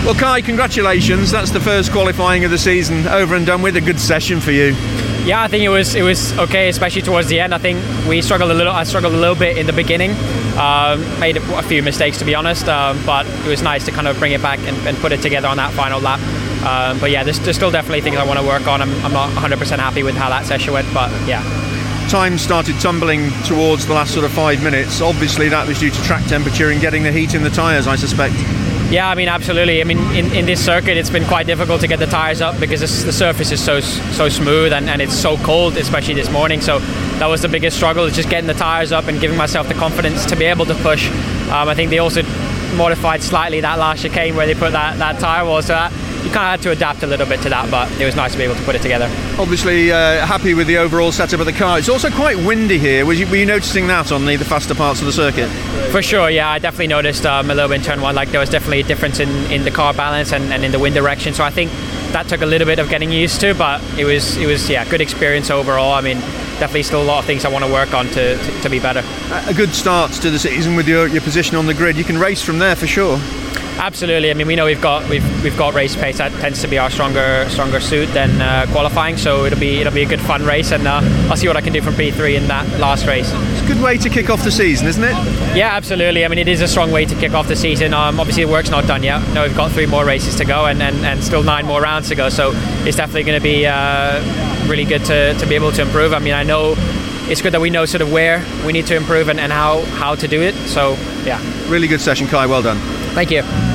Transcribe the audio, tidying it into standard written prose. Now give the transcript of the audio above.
Well, Kai, congratulations. That's the first qualifying of the season over and done with. A good session for you. Yeah, I think it was okay, especially towards the end. I think I struggled a little bit in the beginning. Made a few mistakes, to be honest, but it was nice to kind of bring it back and put it together on that final lap. But yeah, there's still definitely things I want to work on. I'm not 100% happy with how that session went, but yeah. Time started tumbling towards the last sort of 5 minutes. Obviously that was due to track temperature and getting the heat in the tyres, I suspect. Yeah, I mean, absolutely. I mean, in this circuit, it's been quite difficult to get the tyres up because the surface is so smooth and it's so cold, especially this morning. So that was the biggest struggle, is just getting the tyres up and giving myself the confidence to be able to push. I think they also modified slightly that last chicane where they put that tyre wall, so you kind of had to adapt a little bit to that, but it was nice to be able to put it together. Obviously happy with the overall setup of the car. It's also quite windy here. Were you noticing that on the faster parts of the circuit? For sure, yeah, I definitely noticed a little bit in turn one, like there was definitely a difference in the car balance and in the wind direction, so I think that took a little bit of getting used to, but it was good experience overall. I mean, definitely still a lot of things I want to work on to be better. A good start to the season with your position on the grid. You can race from there for sure. Absolutely. I mean, we know we've got race pace. That tends to be our stronger suit than qualifying. So it'll be a good fun race, and I'll see what I can do from P3 in that last race. It's a good way to kick off the season, isn't it? Yeah, absolutely. I mean, it is a strong way to kick off the season. Obviously, the work's not done yet. No, we've got 3 more races to go, and still 9 more rounds to go. So it's definitely going to be really good to be able to improve. I mean, I know it's good that we know sort of where we need to improve and how to do it. So yeah, really good session, Kai. Well done. Thank you.